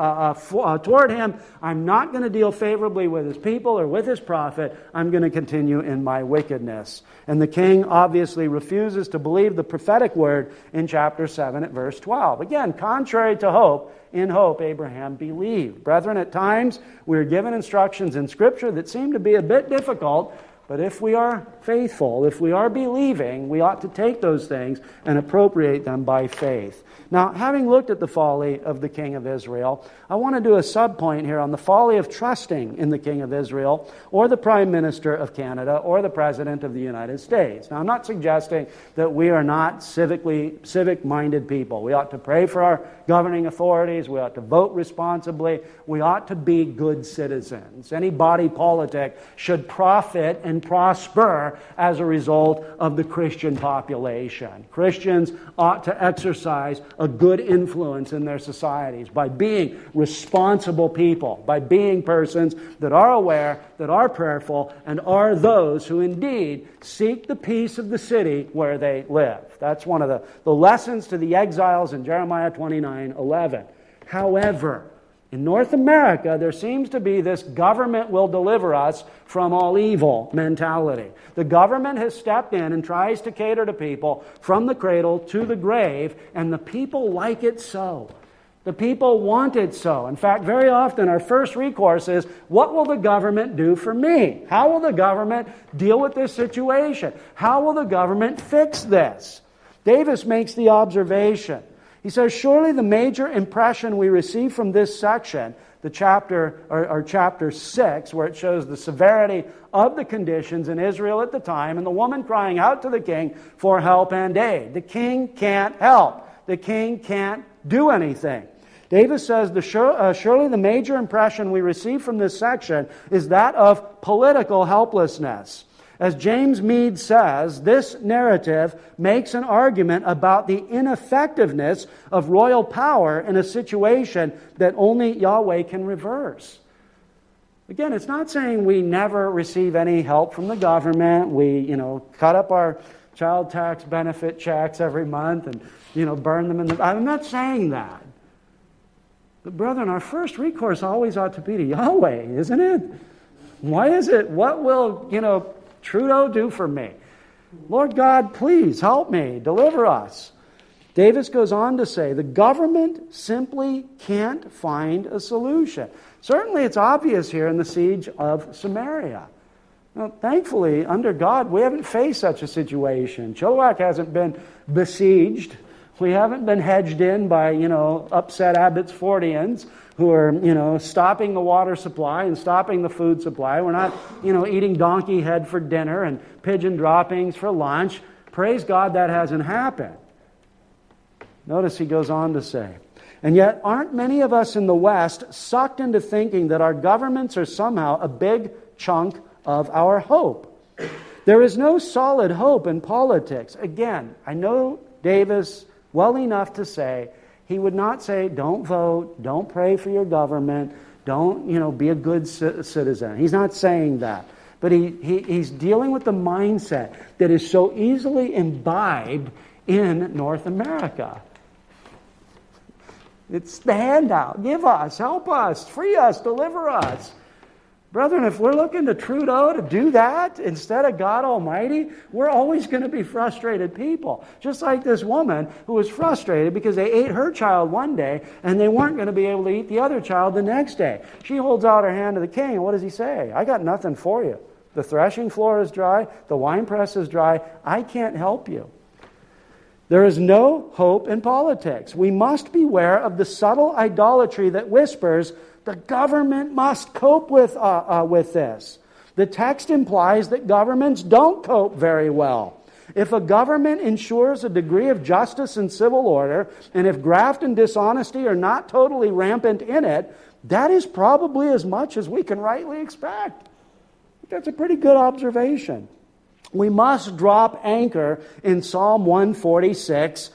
toward Him. I'm not going to deal favorably with His people or with His prophet. I'm going to continue in my wickedness. And the king obviously refuses to believe the prophetic word in chapter 7 at verse 12. Again, contrary to hope, in hope Abraham believed. Brethren, at times we are given instructions in Scripture that seem to be a bit difficult. But if we are faithful, if we are believing, we ought to take those things and appropriate them by faith. Now, having looked at the folly of the king of Israel, I want to do a subpoint here on the folly of trusting in the king of Israel or the Prime Minister of Canada or the President of the United States. Now, I'm not suggesting that we are not civic-minded people. We ought to pray for our governing authorities. We ought to vote responsibly. We ought to be good citizens. Any body politic should profit and prosper as a result of the Christian population. Christians ought to exercise a good influence in their societies by being responsible people, by being persons that are aware, that are prayerful, and are those who indeed seek the peace of the city where they live. That's one of the lessons to the exiles in Jeremiah 29:11. However, in North America, there seems to be this government will deliver us from all evil mentality. The government has stepped in and tries to cater to people from the cradle to the grave, and the people like it so. The people want it so. In fact, very often our first recourse is, what will the government do for me? How will the government deal with this situation? How will the government fix this? Davis makes the observation. He says, surely the major impression we receive from this section, the chapter 6, where it shows the severity of the conditions in Israel at the time, and the woman crying out to the king for help and aid. The king can't help. The king can't do anything. Davis says, surely the major impression we receive from this section is that of political helplessness. As James Meade says, this narrative makes an argument about the ineffectiveness of royal power in a situation that only Yahweh can reverse. Again, it's not saying we never receive any help from the government. We, cut up our child tax benefit checks every month and, burn them in the... I'm not saying that. But brethren, our first recourse always ought to be to Yahweh, isn't it? Why is it? What will, Trudeau do for me? Lord God, please help me, deliver us. Davis goes on to say, the government simply can't find a solution. Certainly it's obvious here in the siege of Samaria. Now, thankfully, under God, we haven't faced such a situation. Chilliwack hasn't been besieged. We haven't been hedged in by, upset Abbotsfordians who are, stopping the water supply and stopping the food supply. We're not, eating donkey head for dinner and pigeon droppings for lunch. Praise God that hasn't happened. Notice he goes on to say, and yet aren't many of us in the West sucked into thinking that our governments are somehow a big chunk of our hope? There is no solid hope in politics. Again, I know Davis well enough to say, he would not say, don't vote, don't pray for your government, don't, be a good citizen. He's not saying that. But he's dealing with the mindset that is so easily imbibed in North America. It's the handout. Give us, help us, free us, deliver us. Brethren, if we're looking to Trudeau to do that instead of God Almighty, we're always going to be frustrated people. Just like this woman who was frustrated because they ate her child one day and they weren't going to be able to eat the other child the next day. She holds out her hand to the king, and what does he say? I got nothing for you. The threshing floor is dry, the winepress is dry, I can't help you. There is no hope in politics. We must beware of the subtle idolatry that whispers, the government must cope with this. The text implies that governments don't cope very well. If a government ensures a degree of justice and civil order, and if graft and dishonesty are not totally rampant in it, that is probably as much as we can rightly expect. That's a pretty good observation. We must drop anchor in Psalm 146,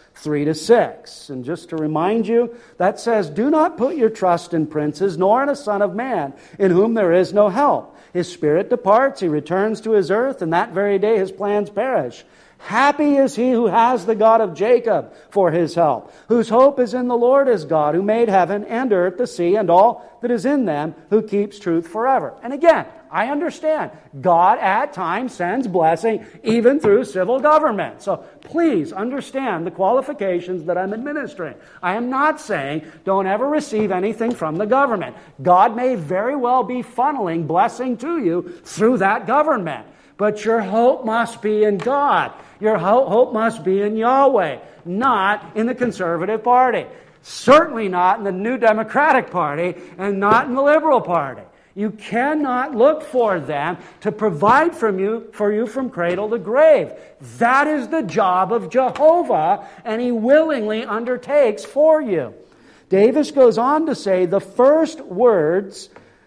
3-6. And just to remind you, that says, do not put your trust in princes, nor in a son of man, in whom there is no help. His spirit departs, he returns to his earth, and that very day his plans perish. Happy is he who has the God of Jacob for his help, whose hope is in the Lord his God, who made heaven and earth, the sea, and all that is in them, who keeps truth forever. And again, I understand. God at times sends blessing even through civil government. So please understand the qualifications that I'm administering. I am not saying don't ever receive anything from the government. God may very well be funneling blessing to you through that government. But your hope must be in God. Your hope must be in Yahweh, not in the Conservative Party. Certainly not in the New Democratic Party and not in the Liberal Party. You cannot look for them to provide for you from cradle to grave. That is the job of Jehovah, and He willingly undertakes for you. Davis goes on to say the first words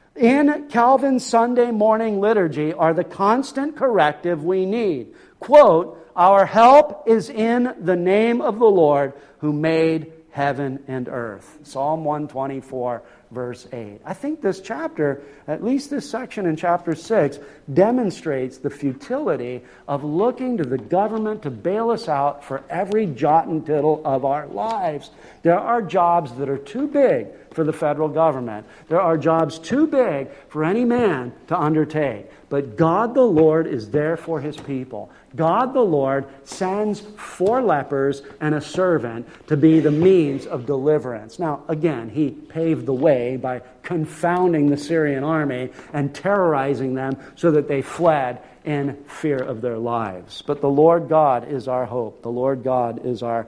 in Calvin's Sunday morning liturgy are the constant corrective we need. Quote, our help is in the name of the Lord who made heaven and earth. Psalm 124, verse 8. I think this chapter, at least this section in chapter 6, demonstrates the futility of looking to the government to bail us out for every jot and tittle of our lives. There are jobs that are too big for the federal government. There are jobs too big for any man to undertake. But God the Lord is there for His people. God the Lord sends 4 lepers and a servant to be the means of deliverance. Now, again, He paved the way by confounding the Syrian army and terrorizing them so that they fled in fear of their lives. But the Lord God is our hope. The Lord God is our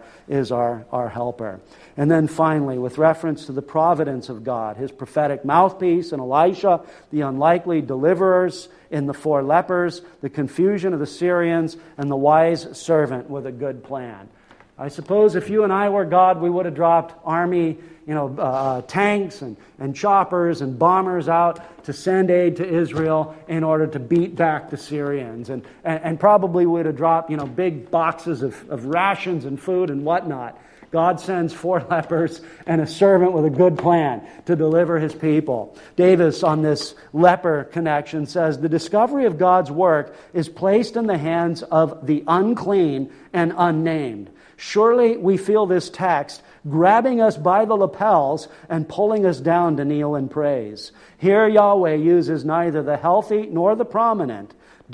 helper. And then finally, with reference to the providence of God, His prophetic mouthpiece in Elisha, the unlikely deliverers in the 4 lepers, the confusion of the Syrians, and the wise servant with a good plan. I suppose if you and I were God, we would have dropped army, tanks and choppers and bombers out to send aid to Israel in order to beat back the Syrians. And probably would have dropped, big boxes of rations and food and whatnot. God sends 4 lepers and a servant with a good plan to deliver His people. Davis, on this leper connection, says, the discovery of God's work is placed in the hands of the unclean and unnamed. Surely we feel this text grabbing us by the lapels and pulling us down to kneel in praise. Here Yahweh uses neither the healthy nor the prominent.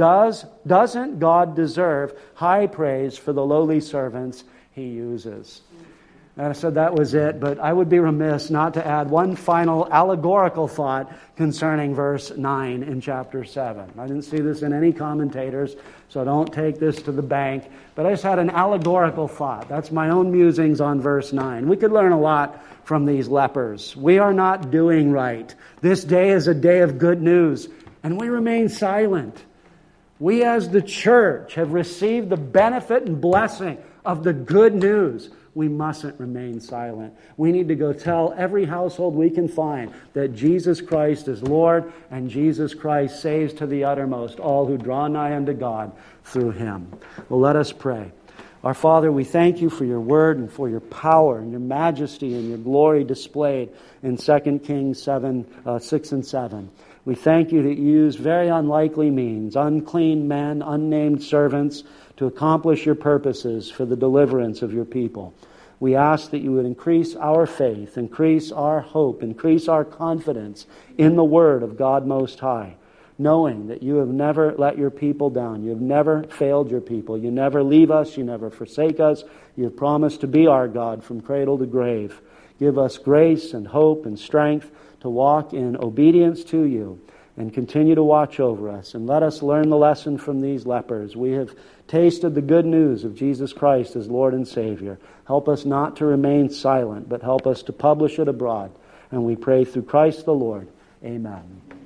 Doesn't God deserve high praise for the lowly servants He uses? And I said that was it, but I would be remiss not to add one final allegorical thought concerning verse 9 in chapter 7. I didn't see this in any commentators, so don't take this to the bank. But I just had an allegorical thought. That's my own musings on verse 9. We could learn a lot from these lepers. We are not doing right. This day is a day of good news, and we remain silent. We as the church have received the benefit and blessing of the good news. We mustn't remain silent. We need to go tell every household we can find that Jesus Christ is Lord and Jesus Christ saves to the uttermost all who draw nigh unto God through Him. Well, let us pray. Our Father, we thank You for Your word and for Your power and Your majesty and Your glory displayed in 2 Kings 6 and 7. We thank You that You use very unlikely means, unclean men, unnamed servants, to accomplish Your purposes for the deliverance of Your people. We ask that you would increase our faith, increase our hope, increase our confidence in the Word of God Most High, knowing that you have never let your people down. You have never failed your people. You never leave us. You never forsake us. You have promised to be our God from cradle to grave. Give us grace and hope and strength to walk in obedience to you, and continue to watch over us. And let us learn the lesson from these lepers. We have tasted the good news of Jesus Christ as Lord and Savior. Help us not to remain silent, but help us to publish it abroad. And we pray through Christ the Lord. Amen.